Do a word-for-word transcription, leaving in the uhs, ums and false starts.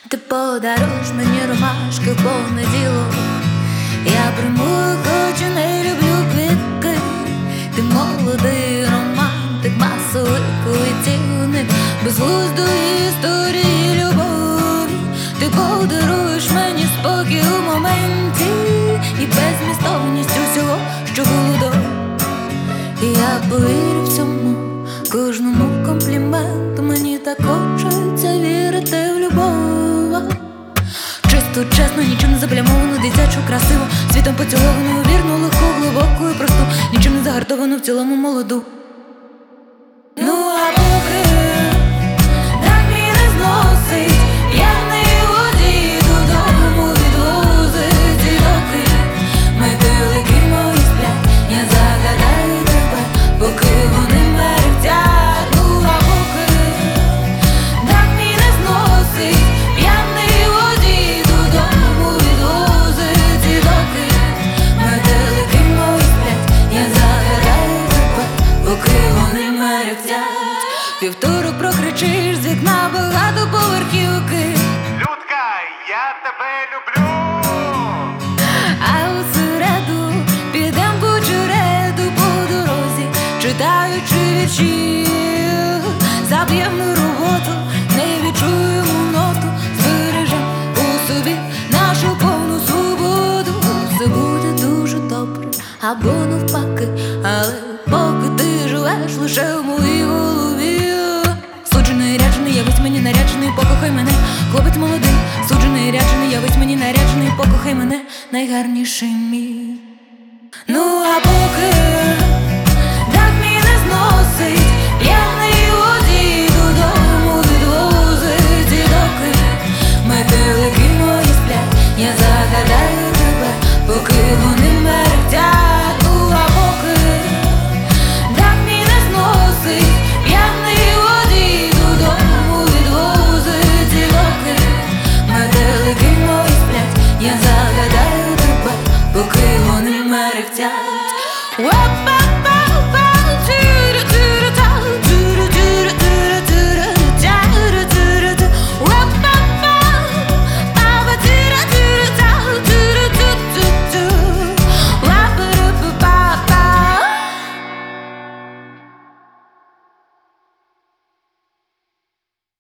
Ти подаруєш мені ромашки в понеділок. Я прийму, хоч і не люблю квітки. Ти молодий романтик, масовик, витівник безглуздої історії любові. Ти подаруєш мені спокій у моменті і беззмістовність усього, що було до. І я повірю в цьому, кожному компліменту. Мені так хочеться вірити в любов. Чисто, чесно, нічим не заплямовано, дитячу, красиво, світом поціловану, вірну, легку, глибоку і просту, нічим не загартовану, в цілому молоду. Ну а поки так мій не зносить, п'яний водій додому відвозить. І доки метелики мої сплять, я загадаю тебе, поки вони мерехтять. Ну а поки так мій не зносить, п'яний водій додому відвозить. І доки метелики мої сплять, я загадаю тебе, поки вони мерехтять. Півторок прокричиш з вікна багатоповерхівки. Людка, я тебе люблю. А у середу підем по череду по дорозі, читаючи вірші. Заб'єм на роботу, не відчуємо ноту, збережем у собі нашу повну свободу. Все буде дуже добре, або навпаки, але поки ти живеш лише в моїй голові. Суджений, ряджений, явись мені наряджений, покохай мене, хлопець молодий. Суджений, ряджений, явись мені наряджений, покохай мене, найгарніший мій. Ну а поки так мій не зносить, п'яний водій додому відвозить. І доки метелики мої сплять, я загадаю тебе, поки вони мерехтять. Ну а поки так мій не зносить, п'яний водій додому відвозить. І доки метелики мої сплять, я загадаю тебе, поки вони мерехтять.